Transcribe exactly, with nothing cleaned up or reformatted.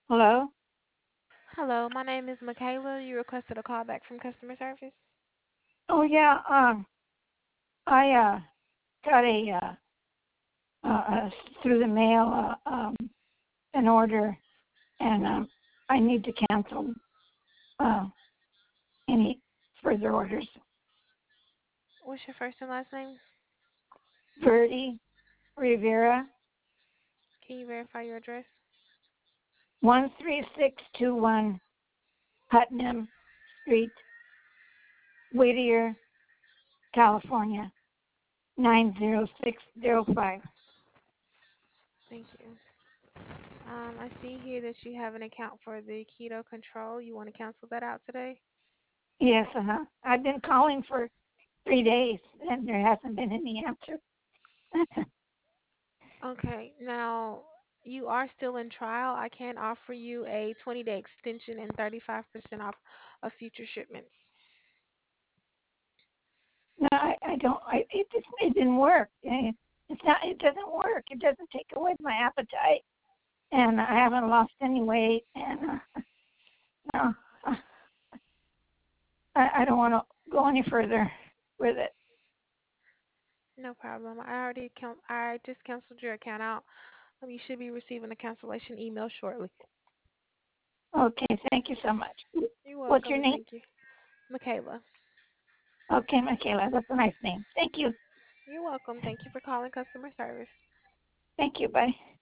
Hello? Hello, my name is Michaela. You requested a call back from customer service. Oh yeah, um I uh got a uh, uh uh, through the mail uh, um an order and um I need to cancel uh any further orders. What's your first and last name? Verdi Rivera, Can you verify your address? one three six two one Putnam Street, Whittier, California, nine zero six zero five. Thank you. Um, I see here that you have an account for the keto control. You want to cancel that out today? Yes, uh-huh. I've been calling for three days and there hasn't been any answer. Okay, now you are still in trial. I can offer you a twenty day extension and thirty-five percent off of future shipments. No, I, I don't. I it just it didn't work. Eh, It's not. It doesn't work. It doesn't take away my appetite, and I haven't lost any weight. And uh, no, uh, I, I don't want to go any further with it. No problem. I already count. I just canceled your account out. Um, you should be receiving a cancellation email shortly. Okay, thank you so much. You're What's welcome your and name? thank you. Michaela. Okay, Michaela. That's a nice name. Thank you. You're welcome. Thank you for calling customer service. Thank you. Bye.